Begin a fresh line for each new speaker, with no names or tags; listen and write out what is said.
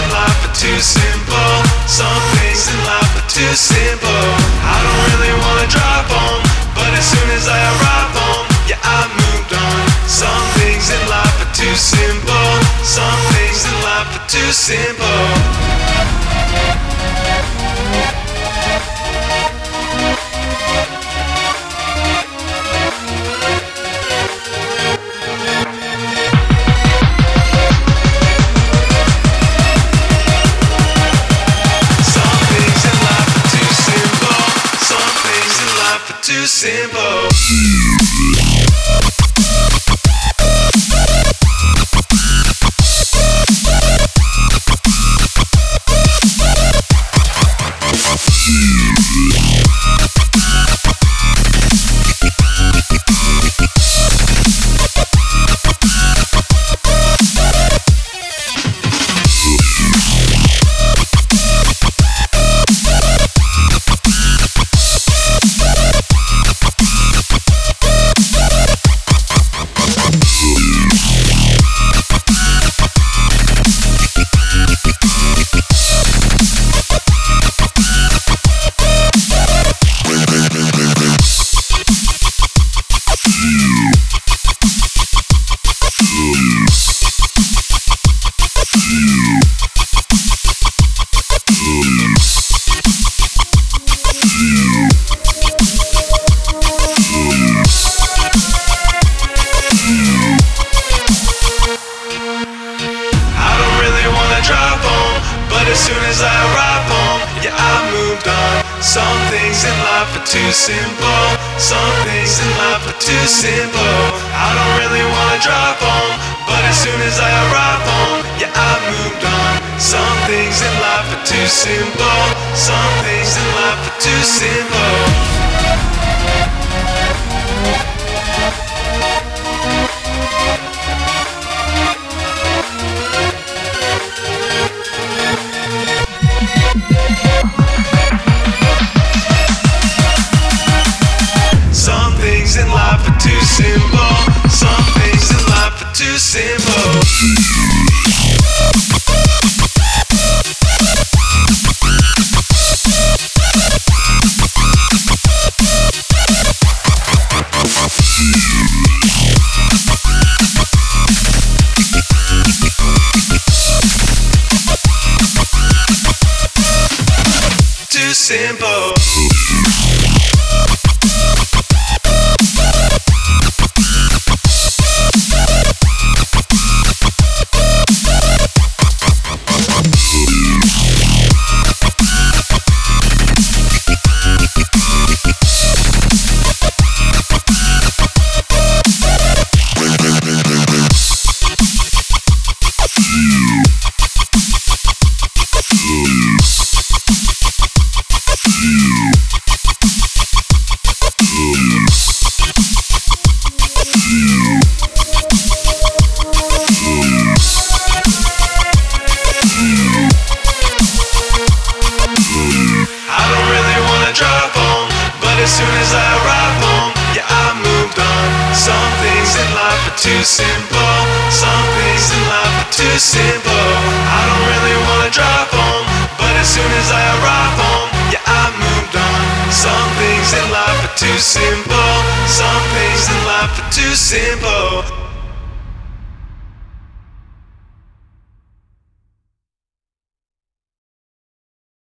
in life are too simple. Some things in life are too simple. I don't really wanna drive home, but as soon as I arrive home, yeah, I moved on. Some things in life are too simple. Some things in life are too simple. Too simple. As soon as I arrive home, yeah, I moved on. Some things in life are too simple. Some things in life are too simple. I don't really wanna drive home, but as soon as I arrive home, yeah, I moved on. Some things in life are too simple. Some things in life are too simple. Some things in life are too simple. Some things in life are too simple. Too simple. As soon as I arrive home, yeah, I moved on. Some things in life are too simple. Some things in life are too simple. I don't really wanna drive home, but as soon as I arrive home, yeah, I moved on. Some things in life are too simple. Some things in life are too simple.